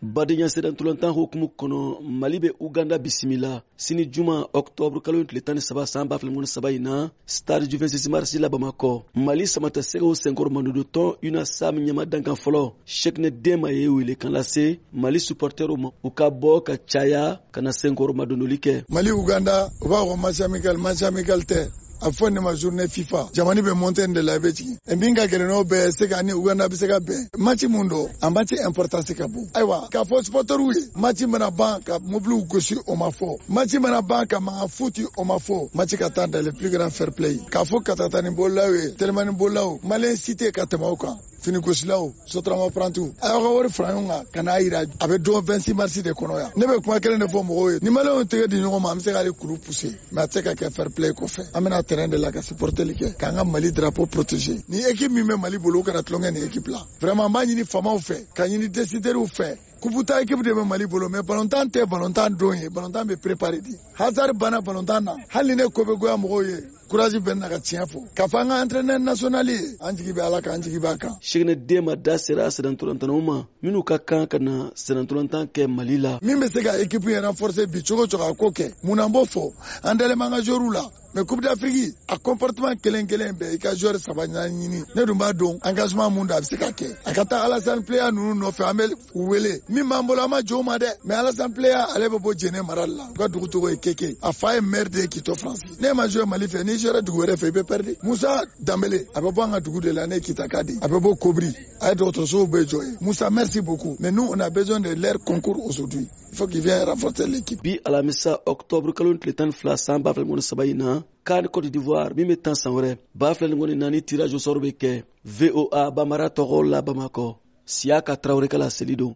badenya sedan tulantan hukumu kono Mali be Uganda bisimila sini juma octobre kalo tile 17 san 2007 ina stade du 26 mars la Bamako. Mali samata sego senkor manudo ton una sam nyama dankan folo shekne dema ye wile kan lase Mali supporter u ka bo ka chaya kana senkor madonolike Mali Uganda va ko match amical te a fɔ ne ma journée FIFA jamani be monter de la beti e binga geleno be se ka ni Uganda be se ka be match mundo a match importance ka bu aiwa ka fɔ supporter wi match mana ban ka mobile gosi o ma fɔ match mana ban ka ma futi o ma fɔ match ka ta dans le plus grand fair play ka fɔ ka ta ni bolawe tellement ni bolaw Malien cité ka tɛmɛ kan fini gosilaw sotrama prantu ayo ka wari franyonga kana ira abe do 26 mars de kono ya ne be kuma kelen de fɔ mɔgɔw ye ni Malien tege di ɲɔgɔn ma am se ka le kuru pousser mais a tɛ ka kɛ fair play ko fɛ amena terrain de la ka supporter like k'an ka Mali drapeau protéger ni équipe min bɛ Mali bolo kana tulonkɛ ni équipe la vraiment b'a ɲini famaw fɛ ka ɲini décideurs fɛ kuputa équipe de bɛ Mali bolo mais ballontan tɛ ballontan don ye ballontan bɛ préparer di hasard bana ballontan na hali ne ko bɛ goya mɔgɔw ye courage bɛ na ka tiɲɛ fɔ ka fɔ an ka entraîneur national ye an jigi bɛ Ala kan an jigi b'a kan shigene dema da sera sedan tulantanw ma minnu ka kan kana sedan tulantan kɛ Mali la min bɛ se ka équipe yɛrɛ renforcer bi cogo cogo a ko kɛ mun na n b'o fɔ an dalen b'an ka joueurs la mais Coupe d'Afrique a comportement kelen bɛɛ i ka joueur saba ɲini ne dun b'a dɔn engagement mun da a bɛ se ka kɛ a ka taa Alassane Pléa ninnu nɔfɛ an bɛ u wele min b'an bolo an ma jɔ o ma dɛ mais Alassane Pléa ale bɛ bɔ Jɛnɛ mara la u ka dugu tɔgɔ ye Keke a fa ye maire de ye Quito France ne ma joué Mali fɛ n'i joué dugu wɛrɛ fɛ i bɛ perdre Moussa Dembélé a bɛ bɔ an ka dugu de la ne ye Kitaka di a bɛ bɔ Kobri a ye dɔgɔtɔrɔsow bɛɛ jɔ ye Moussa merci beaucoup mais nous on a besoin de leur concours aujourd'hui il faut qu'il vienne renforcer l'équipe bi alamisa octobre kalo tile 12 san 2007 ina CAN Côte d'Ivoire min bɛ tan san wɛrɛ 2024 tirage au sort bɛ kɛ VOA Bamara tɔgɔ la Bamako Siaka Traoré kala seli don